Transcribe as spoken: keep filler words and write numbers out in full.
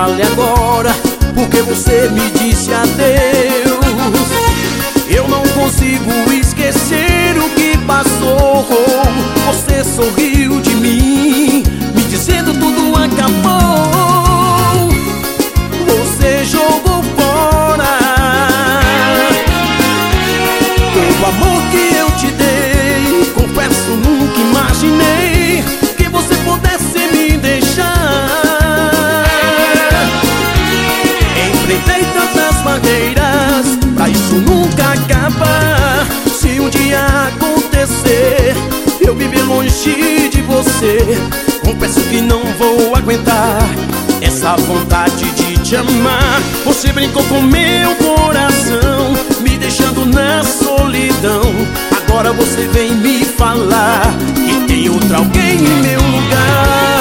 fale agora, porque você me disse adeus. Eu não consigo esquecer o que passou. Você sorriu de mim, me dizendo tudo acabou. Você jogou fora o amor que eu te dei. Confesso, nunca imaginei que você pudesse me deixar. Enfrentei tantas barreiras pra isso nunca acabar. Se um dia acontecer eu viver longe de você, confesso que não vou aguentar essa vontade de te amar. Você brincou com meu coração, me deixando na solidão. Agora você vem me falar que tem outra alguém em meu lugar.